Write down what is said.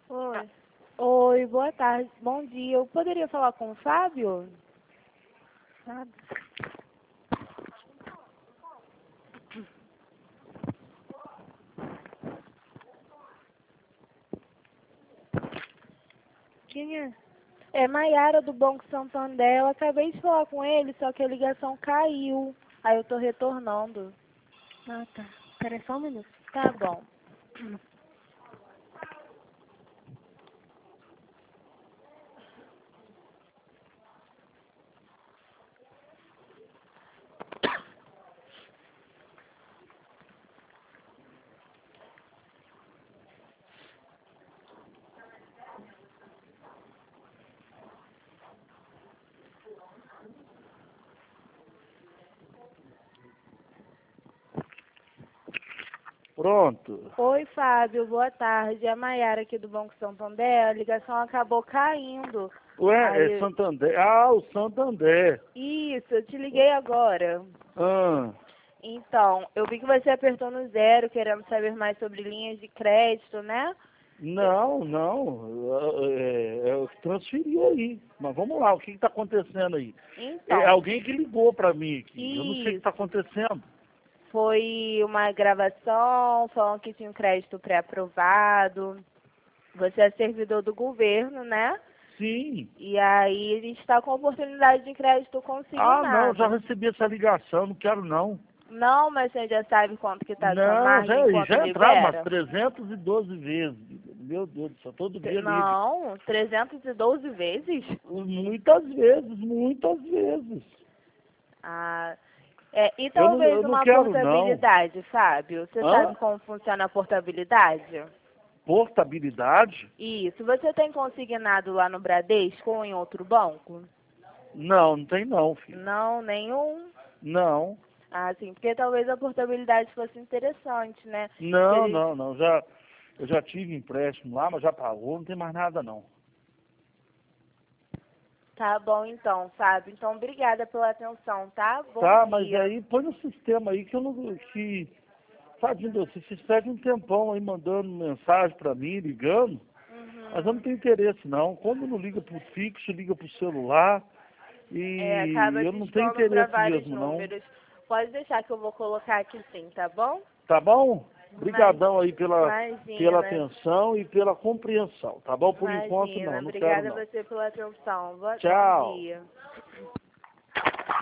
Oi. Oi, boa tarde. Bom dia. Eu poderia falar com o Fábio? Sabe? Quem é? É Maiara do Banco Santander. Eu acabei de falar com ele, só que a ligação caiu. Aí eu tô retornando. Ah, tá. Espera aí só um minuto. Tá bom. Pronto. Oi, Fábio. Boa tarde. É a Maiara aqui do Banco Santander. A ligação acabou caindo. Ué, é Aí, Santander. Ah, o Santander. isso, eu te liguei agora. Ah, Então, eu vi que você apertou no 0, querendo saber mais sobre linhas de crédito, né? não. Eu transferi aí. Mas vamos lá, o que está acontecendo aí? É Então, alguém que ligou para mim aqui. Eu não sei o que está isso. acontecendo. Foi uma gravação falando que tinha um crédito pré-aprovado. Você é servidor do governo, né? Sim. E aí a gente está com oportunidade de crédito Ah, não, já consignado. recebi essa ligação, não quero não. Não, mas você já sabe quanto que está a sua Não, margem, quanto já entraram umas libera? 312 vezes. Meu Deus do céu, todo dia liga. Não, 312 vezes? Muitas vezes, muitas vezes. Ah, e Eu talvez não uma quero não. portabilidade, Fábio. Você Hã? sabe como funciona a portabilidade? Portabilidade? Isso. Você tem consignado lá no Bradesco ou em outro banco? Não, não tem não, filho. Não, nenhum. Não, Ah, sim, porque talvez a portabilidade fosse interessante, né? Que a não, gente... não, não. Eu já tive empréstimo lá, mas já pagou, não tem mais nada não. Tá bom então, Fábio. Então, obrigada pela atenção, tá? Bom Tá, mas dia. aí põe no sistema aí que eu não. Que, sabe, vocês perdem um tempão aí mandando mensagem pra mim, ligando, mas eu não Uhum. tenho interesse não. Quando não liga pro fixo, liga pro celular. Acaba E eu não tenho dispando para interesse vários mesmo não. números. Pode deixar que eu vou colocar aqui sim, tá bom? Tá bom? Mas, Obrigadão aí pela imagina. atenção e pela compreensão, tá bom? Por enquanto Imagina, não quero obrigada a não. você pela atenção. Bom Tchau. dia.